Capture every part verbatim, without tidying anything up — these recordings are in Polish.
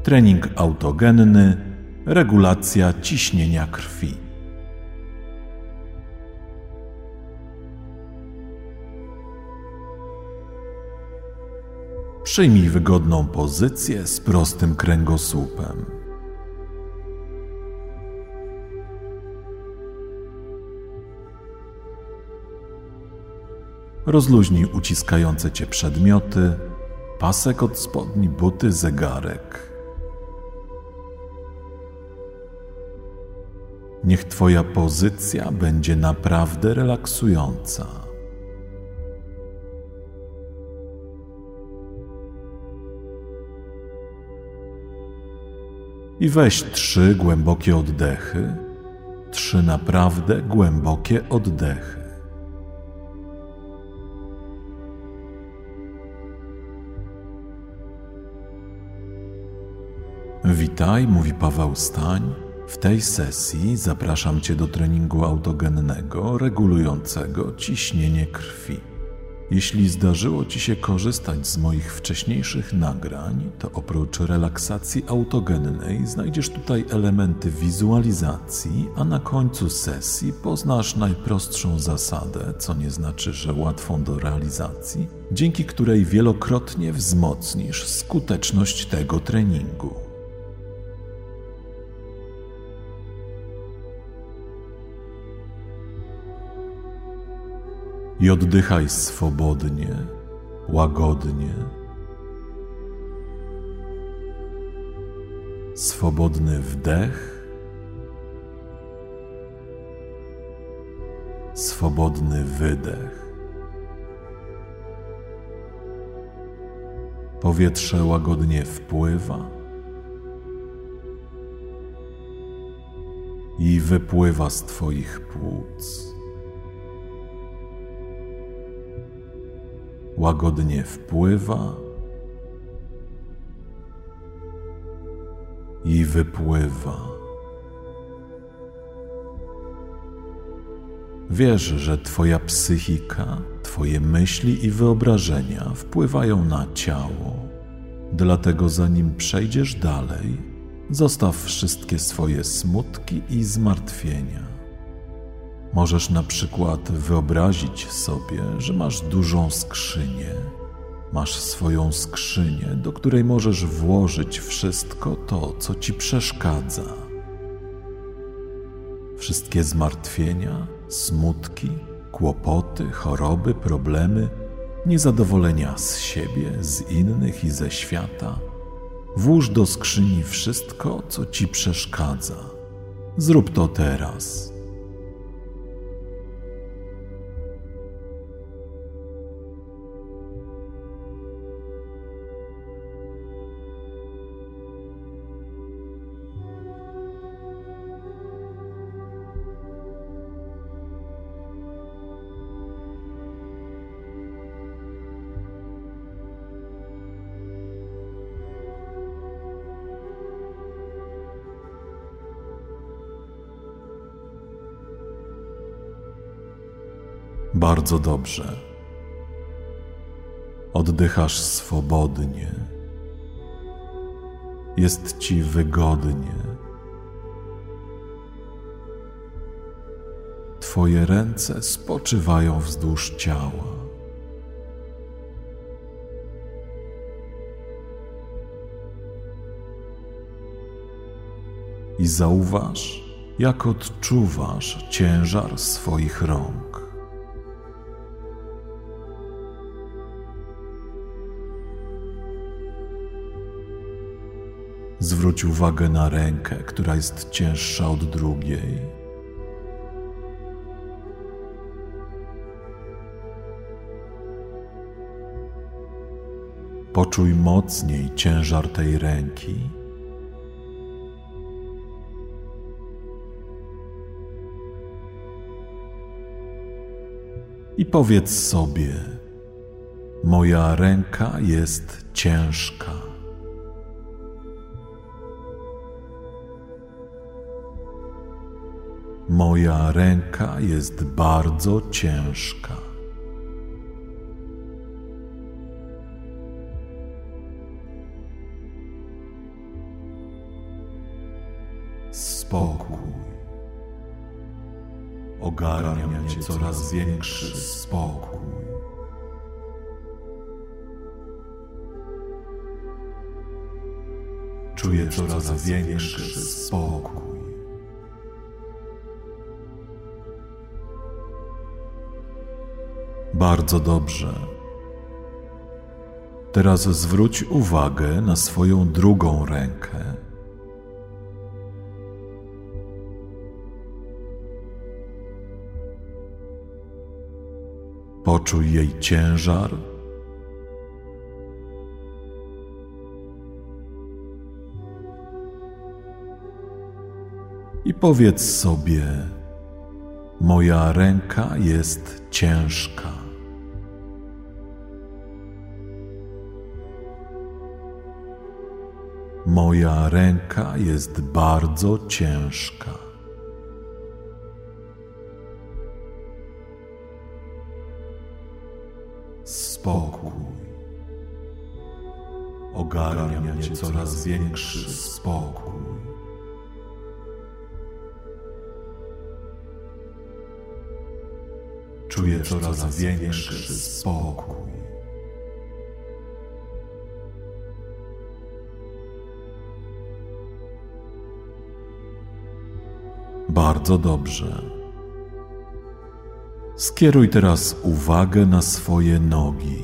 Trening autogenny, regulacja ciśnienia krwi. Przyjmij wygodną pozycję z prostym kręgosłupem. Rozluźnij uciskające cię przedmioty, pasek od spodni, buty, zegarek. Niech twoja pozycja będzie naprawdę relaksująca. I weź trzy głębokie oddechy, trzy naprawdę głębokie oddechy. Witaj, mówi Paweł Stań. W tej sesji zapraszam Cię do treningu autogennego regulującego ciśnienie krwi. Jeśli zdarzyło Ci się korzystać z moich wcześniejszych nagrań, to oprócz relaksacji autogennej znajdziesz tutaj elementy wizualizacji, a na końcu sesji poznasz najprostszą zasadę, co nie znaczy, że łatwą do realizacji, dzięki której wielokrotnie wzmocnisz skuteczność tego treningu. I oddychaj swobodnie, łagodnie. Swobodny wdech, swobodny wydech. Powietrze łagodnie wpływa i wypływa z Twoich płuc. Łagodnie wpływa i wypływa. Wiesz, że Twoja psychika, Twoje myśli i wyobrażenia wpływają na ciało, dlatego zanim przejdziesz dalej, zostaw wszystkie swoje smutki i zmartwienia. Możesz na przykład wyobrazić sobie, że masz dużą skrzynię. Masz swoją skrzynię, do której możesz włożyć wszystko to, co ci przeszkadza. Wszystkie zmartwienia, smutki, kłopoty, choroby, problemy, niezadowolenia z siebie, z innych i ze świata. Włóż do skrzyni wszystko, co ci przeszkadza. Zrób to teraz. Bardzo dobrze. Oddychasz swobodnie. Jest ci wygodnie. Twoje ręce spoczywają wzdłuż ciała. I zauważ, jak odczuwasz ciężar swoich rąk. Zwróć uwagę na rękę, która jest cięższa od drugiej. Poczuj mocniej ciężar tej ręki. I powiedz sobie: moja ręka jest ciężka. Moja ręka jest bardzo ciężka. spokój. Ogarnia mnie coraz większy spokój. Czuję coraz większy spokój. Bardzo dobrze. Teraz zwróć uwagę na swoją drugą rękę. Poczuj jej ciężar. I powiedz sobie: moja ręka jest ciężka. Moja ręka jest bardzo ciężka. Spokój. Ogarnia mnie coraz większy spokój. Czuję coraz większy spokój. Bardzo dobrze. Skieruj teraz uwagę na swoje nogi.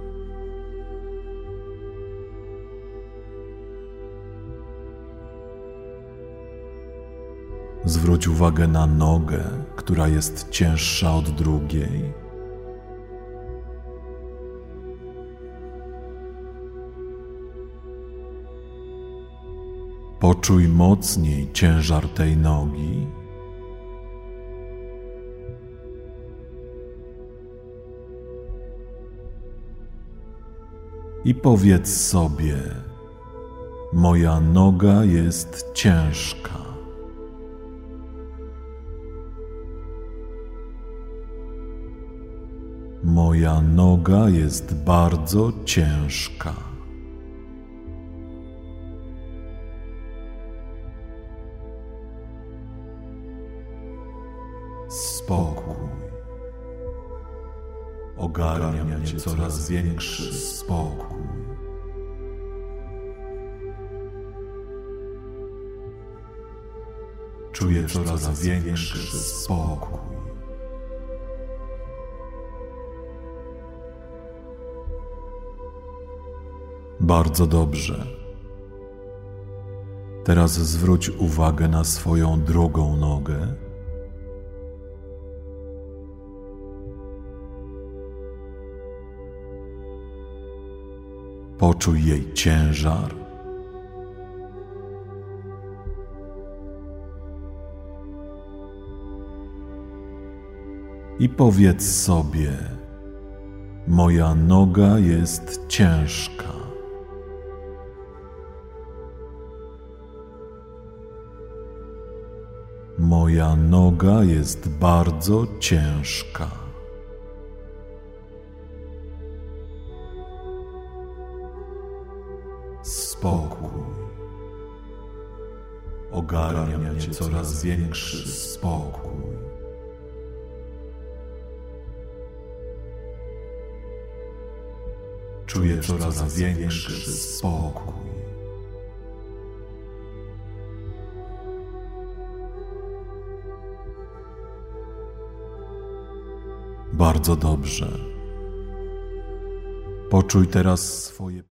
Zwróć uwagę na nogę, która jest cięższa od drugiej. Poczuj mocniej ciężar tej nogi. I powiedz sobie: moja noga jest ciężka. Moja noga jest bardzo ciężka. Spokój. Ogarnia mnie coraz większy spokój. Czuję coraz większy spokój. Bardzo dobrze. Teraz zwróć uwagę na swoją drugą nogę. Poczuj jej ciężar. I powiedz sobie: moja noga jest ciężka. Moja noga jest bardzo ciężka. Spokój. Ogarnia mnie coraz większy spokój. Czuję coraz większy spokój. Bardzo dobrze. Poczuj teraz swoje